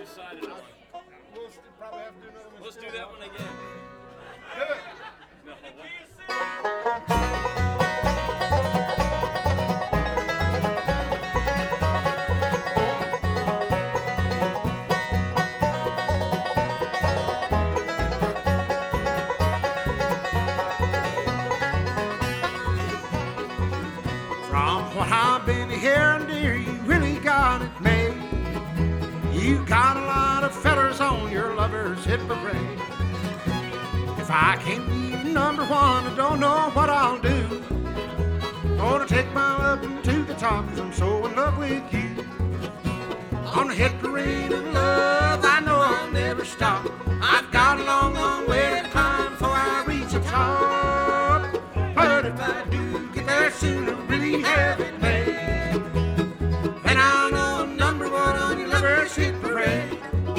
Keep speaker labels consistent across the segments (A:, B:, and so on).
A: decided on.
B: We'll probably have to do another one.
A: Let's do that one again.
B: Do it.
A: No,
C: From what I've been hearing, dear, you really got it made. You got a lot of fellers on your lover's hit parade. If I can't be number one, I don't know what I'll do. Gonna take my love to the top, 'cause I'm so in love with you. On the hit parade of love, I know I'll never stop. I've got a long, long way to climb before I reach the top. But if I do get there soon, I really have it made. Then I'll know I'm number one on your lover's hit parade.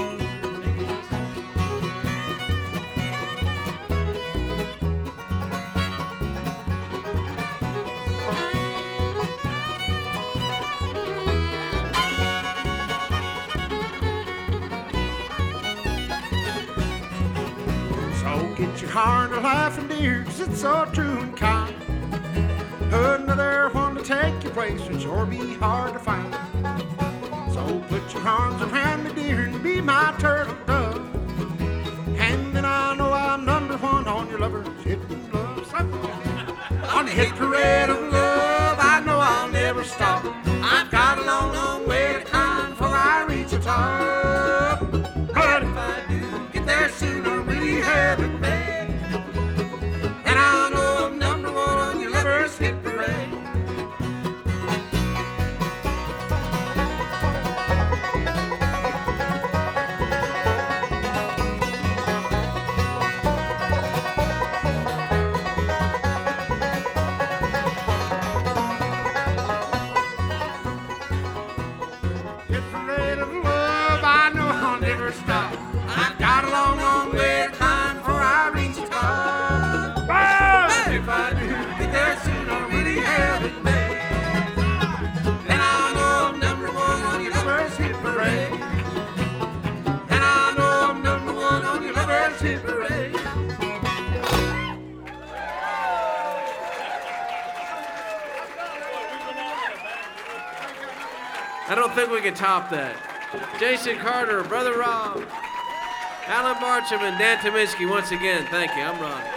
C: Get your heart a laughing, dear, 'cause it's so true and kind. Another one to take your place would sure be hard to find. So put your arms around me, dear, and be my turtle dove. And then I know I'm number one on your lover's hit love. On the hit parade of love, I know I'll never stop. I've got a long, long way to climb before I reach the top. But if I do get there soon, I really have it made. And I know I'm number one on your lover's hit parade. Hit parade of love, I know I'll never stop. I've got a long, long way to climb before I reach the top. But if I do get there soon, I really have it made. Then I know I'm number one on your lover's hit parade. And I know I'm number one on your lover's hit parade.
D: I don't think we can top that. Jason Carter, Brother Rob, Alan Barcham, and Dan Tominski once again. Thank you. I'm Ron.